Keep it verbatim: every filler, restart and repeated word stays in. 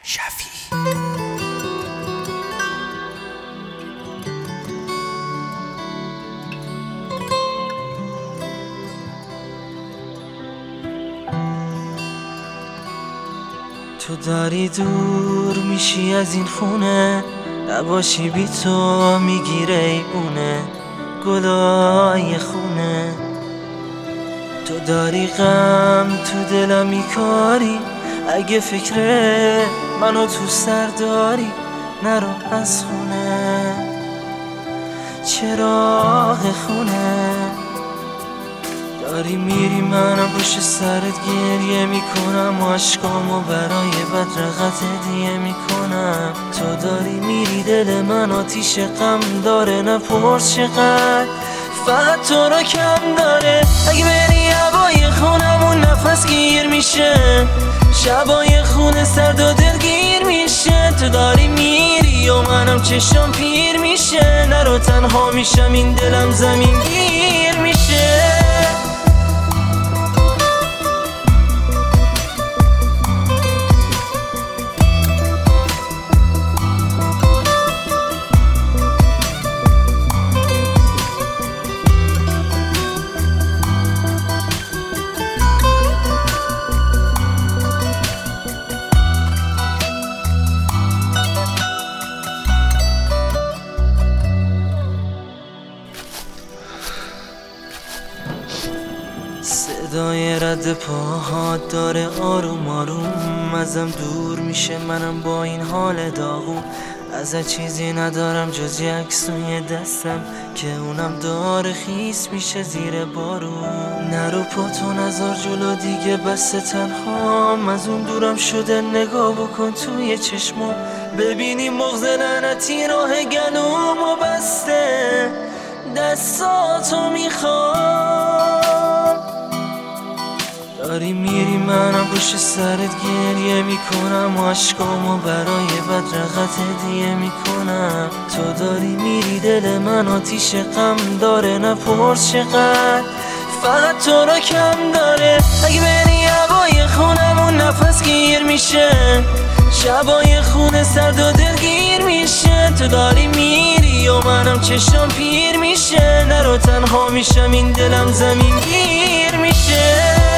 شفی. تو داری دور میشی از این خونه، نباشی بی تو میگیره ایبونه گلای خونه. تو داری غم تو دلم میکاری، اگه فکر منو تو سر داری نرو از خونه. چراغ خونه داری میری، منم پشت سرت گریه میکنم، عشقامو برای بدرقت هدیه میکنم. تو داری میری دل من آتیش غم داره، نپرس چقدر فقط تو رو کم داره. اگه بری هوای خونمون نفس گیر میشه، شبای خونه سرد و دلگیر میشه. تو داری میری و منم چشم پیر میشه، نرو تنها میشم این دلم زمین گیر میشه. صدای رد پاهات داره آروم آروم ازم دور میشه، منم با این حال داغون ازت چیزی ندارم جز یک عکسوی دستم که اونم داره خیس میشه زیر بارون. نرو پاتو نذار جلو دیگه بس تنهام، از اون دورم شده نگاه بکن توی چشمم، ببینی مغز لعنتی راه گلومو بسته دستاتو میخوام. داری میری منم پشت سرت گریه میکنم، عشقامو برای بدرقت هدیه میکنم. تو داری میری دل من آتیش غم داره، نپرس چقدر فقط تو رو کم داره. اگه بری هوای خونمون نفس گیر میشه، شبای خونه سرد و دلگیر میشه. تو داری میری و منم چشم پیر میشه، نرو تنها میشم این دلم زمین گیر میشه.